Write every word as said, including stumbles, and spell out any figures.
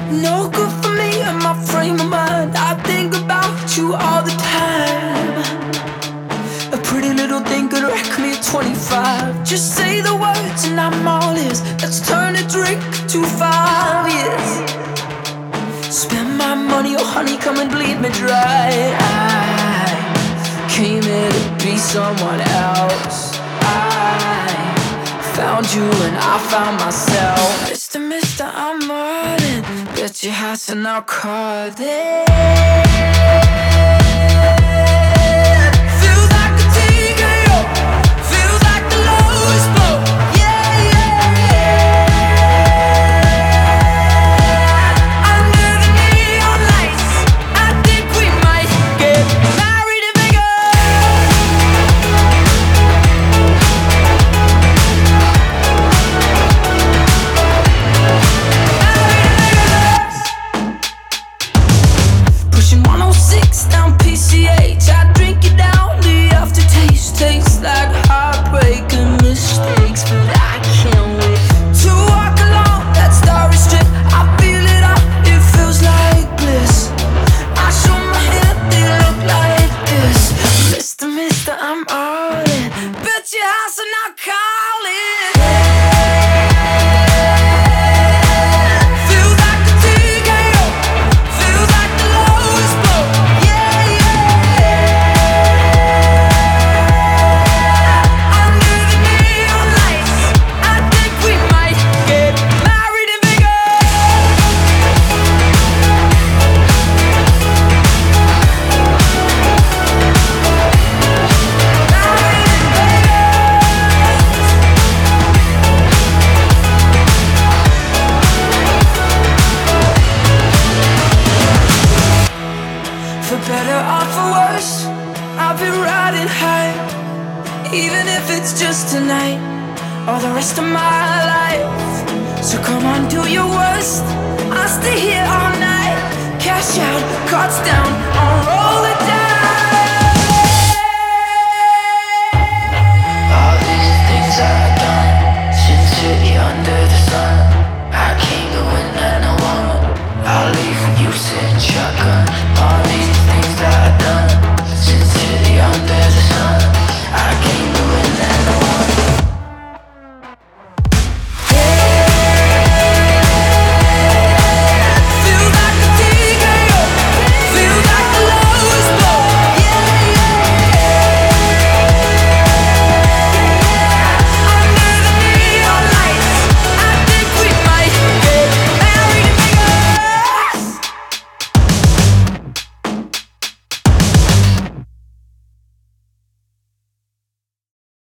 No good for me and my frame of mind. I think about you all the time. A pretty little thing could wreck me at twenty-five. Just say the words and I'm all ears. Let's turn a drink to five years. Spend my money, oh honey, come and bleed me dry. I came here to be someone else. I found you and I found myself. Mister, Mister, I'm running. Bet your house and I'll call it. Feels like a T K O. Feels like the lowest blow. Yeah, yeah, yeah. Under the neon lights, I think we might get married in one oh six down P C H. I drink it down, the aftertaste tastes like heartbreak and mistakes. But I can't wait to walk along that starry strip. I feel it up, it feels like bliss. I show my hand, they look like this. Mister, Mister, I'm all in. Bet your house and I'll call it. Feels like a T K O. Feels like the lowest blow. Yeah, yeah. Under the neon lights, I think we might get married in Vegas. For better or for worse, I'll be riding high. Even if it's just tonight or the rest of my life. So come on, do your worst. I'll stay here all night. Cash out, cards down on roll.